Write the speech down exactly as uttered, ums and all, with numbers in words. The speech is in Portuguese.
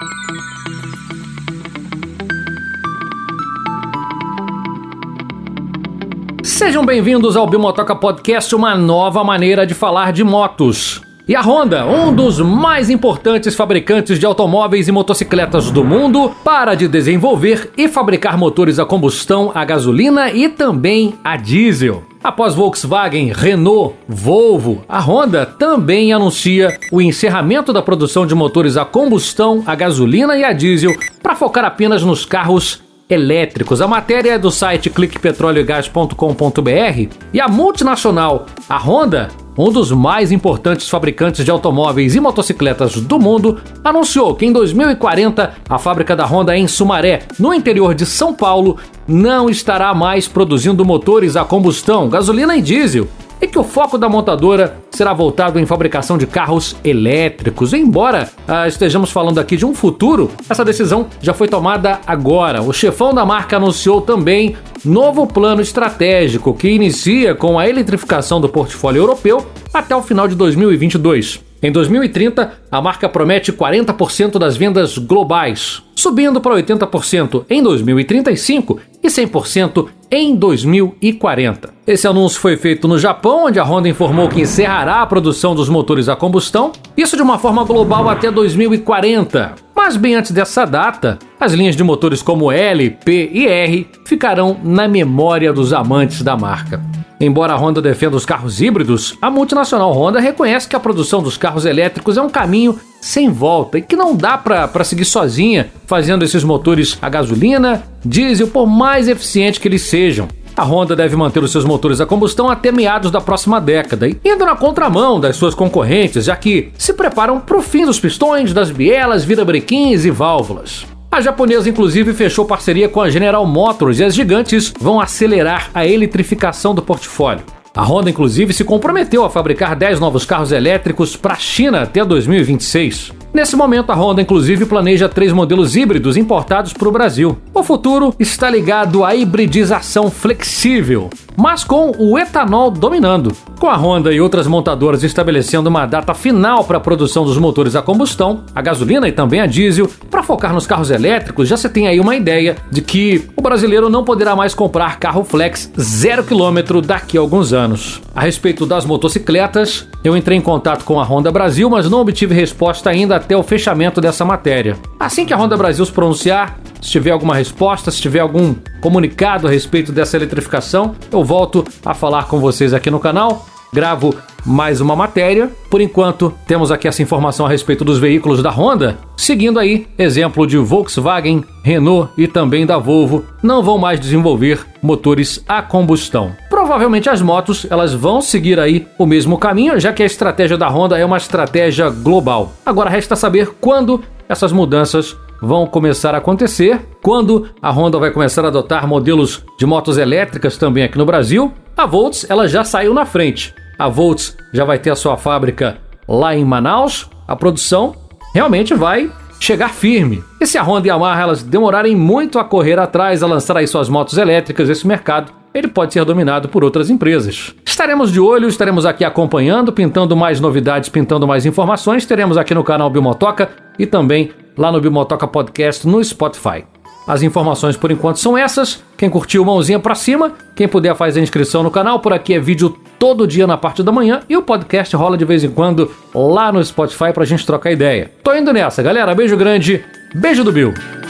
Sejam bem-vindos ao Bimotoca Podcast, uma nova maneira de falar de motos. E a Honda, um dos mais importantes fabricantes de automóveis e motocicletas do mundo, para de desenvolver e fabricar motores a combustão, a gasolina e também a diesel. Após Volkswagen, Renault, Volvo, a Honda também anuncia o encerramento da produção de motores a combustão, a gasolina e a diesel para focar apenas nos carros elétricos. A matéria é do site clique petróleo e gás ponto com ponto b r e a multinacional, a Honda, um dos mais importantes fabricantes de automóveis e motocicletas do mundo, anunciou que em dois mil e quarenta a fábrica da Honda em Sumaré, no interior de São Paulo, não estará mais produzindo motores a combustão, gasolina e diesel, e que o foco da montadora será voltado em fabricação de carros elétricos. Embora ah, estejamos falando aqui de um futuro, essa decisão já foi tomada agora. O chefão da marca anunciou também novo plano estratégico que inicia com a eletrificação do portfólio europeu até o final de dois mil e vinte e dois. Em dois mil e trinta, a marca promete quarenta por cento das vendas globais, subindo para oitenta por cento em dois mil e trinta e cinco e cem por cento em dois mil e quarenta. Esse anúncio foi feito no Japão, onde a Honda informou que encerrará a produção dos motores a combustão, isso de uma forma global até dois mil e quarenta. Mas bem antes dessa data, as linhas de motores como L, P e R ficarão na memória dos amantes da marca. Embora a Honda defenda os carros híbridos, a multinacional Honda reconhece que a produção dos carros elétricos é um caminho sem volta e que não dá para seguir sozinha fazendo esses motores a gasolina, diesel, por mais eficientes que eles sejam. A Honda deve manter os seus motores a combustão até meados da próxima década, indo na contramão das suas concorrentes, já que se preparam para o fim dos pistões, das bielas, virabrequins e válvulas. A japonesa, inclusive, fechou parceria com a General Motors e as gigantes vão acelerar a eletrificação do portfólio. A Honda, inclusive, se comprometeu a fabricar dez novos carros elétricos para a China até dois mil e vinte e seis. Nesse momento, a Honda, inclusive, planeja três modelos híbridos importados para o Brasil. O futuro está ligado à hibridização flexível, mas com o etanol dominando. Com a Honda e outras montadoras estabelecendo uma data final para a produção dos motores a combustão, a gasolina e também a diesel, para focar nos carros elétricos, já se tem aí uma ideia de que o brasileiro não poderá mais comprar carro flex zero quilômetro daqui a alguns anos. A respeito das motocicletas, eu entrei em contato com a Honda Brasil, mas não obtive resposta ainda até o fechamento dessa matéria. Assim que a Honda Brasil se pronunciar, se tiver alguma resposta, se tiver algum comunicado a respeito dessa eletrificação, eu volto a falar com vocês aqui no canal, gravo mais uma matéria. Por enquanto, temos aqui essa informação a respeito dos veículos da Honda, seguindo aí exemplo de Volkswagen, Renault e também da Volvo, não vão mais desenvolver motores a combustão. Provavelmente as motos, elas vão seguir aí o mesmo caminho, já que a estratégia da Honda é uma estratégia global. Agora resta saber quando essas mudanças vão começar a acontecer, quando a Honda vai começar a adotar modelos de motos elétricas também aqui no Brasil. A Volts, ela já saiu na frente. A Volts já vai ter a sua fábrica lá em Manaus. A produção realmente vai chegar firme. E se a Honda e a Yamaha elas demorarem muito a correr atrás, a lançar aí suas motos elétricas, esse mercado ele pode ser dominado por outras empresas. Estaremos de olho, estaremos aqui acompanhando, pintando mais novidades, pintando mais informações. Teremos aqui no canal Bimotoca e também lá no Bimotoca Podcast no Spotify. As informações por enquanto são essas. Quem curtiu, mãozinha pra cima. Quem puder faz a inscrição no canal. Por aqui é vídeo todo dia na parte da manhã e o podcast rola de vez em quando lá no Spotify pra gente trocar ideia. Tô indo nessa, galera. Beijo grande. Beijo do Bill.